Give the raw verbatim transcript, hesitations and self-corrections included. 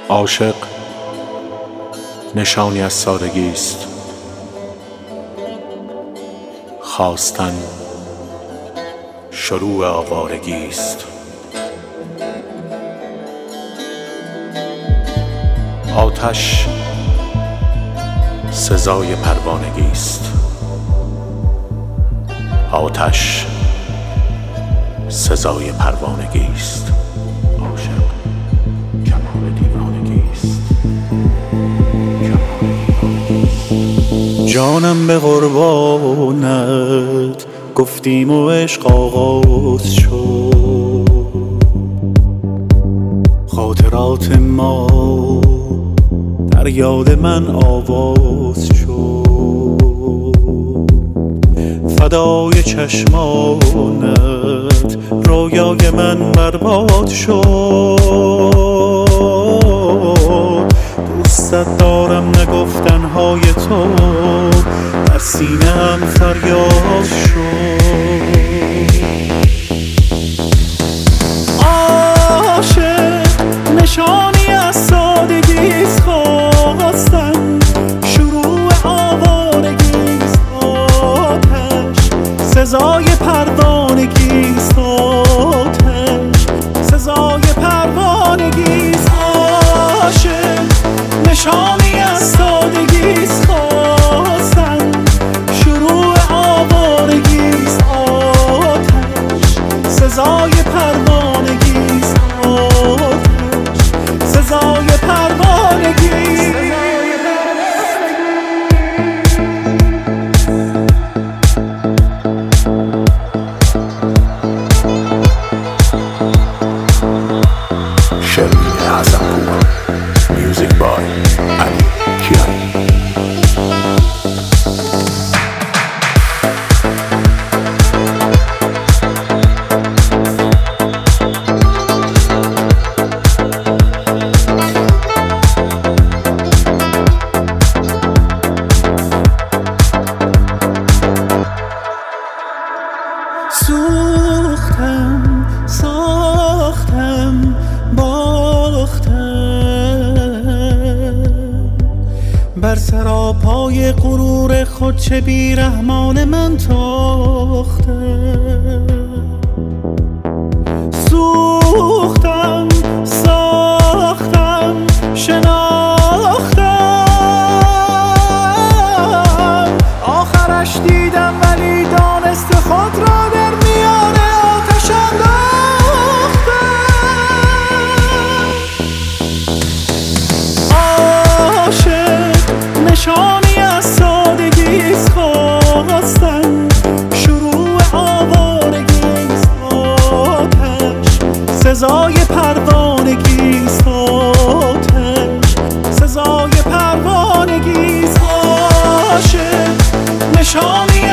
عاشق نشانی از سادگی است، خواستن شروع آوارگی است. آتش سزای پروانگی است، آتش سزای پروانگی است. عاشق کمال دیوانگی است. جانم به قربانت گفتیم و عشق آغاز شد، خاطرات ما در یاد من آواز شد. فدای چشمانت رویای من برباد شد. دوستت دارم نگفتنهای تو در سینه‌ام فریاد شد. عاشق نشانی از سادگیست، خواستن شروع آوارگیست. آتش سزای پروانگیست، آتش سزای پروانگیست. عاشق نشانی از سادگیست، خواستن شروع آوارگیست. آتش سزای پروانگیست، آتش سزای پروانگیست. شرمین حسن‌پور، میوزیک بای علی کیانی. سوختم ساختم باختم، بر سراپای غرور خود چه بیرحمان من تاختم. سوختم ساختم شناختم، آخرش دیدم ولی دانست خود را در میان آتش انداختم. عاشق نشانی از سادگیست، خواستن شروع آوارگیست. آتش سزای پروانگیست، آتش سزای پروانگیست. عاشق نشانی